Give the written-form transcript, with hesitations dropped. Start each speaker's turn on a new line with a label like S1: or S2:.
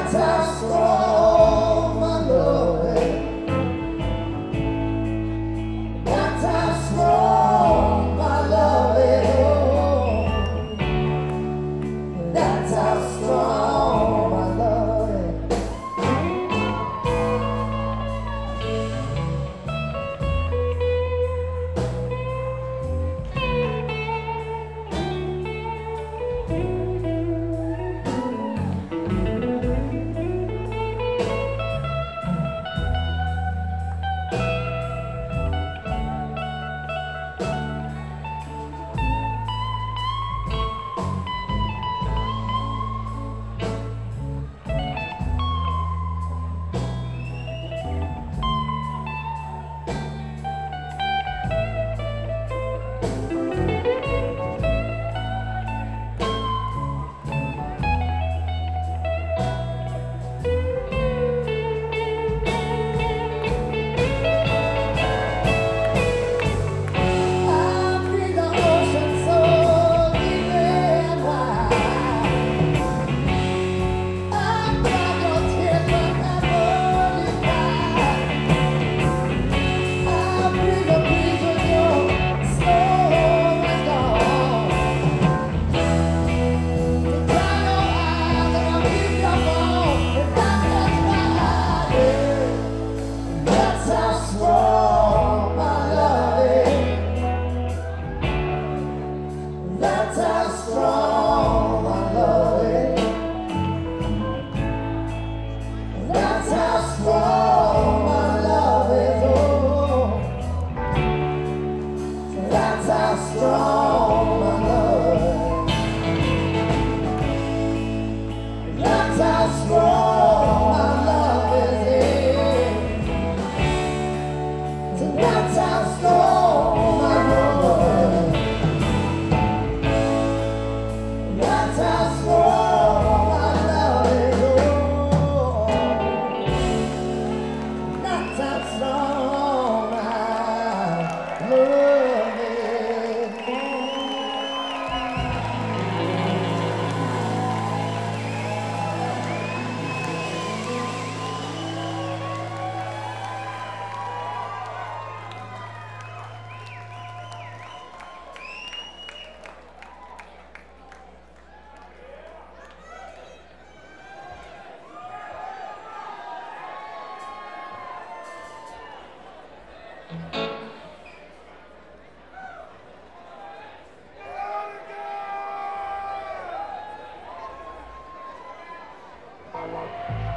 S1: That's how strong my love is. That's how strong my love is. Oh, that's how strong my love is. That's how strong my love is. That's how strong my love is. Oh, that's how strong my love is. That's how strong my love is. So that's how strong my love is. That's how strong my love is. Oh, that's how strong my love is.
S2: I want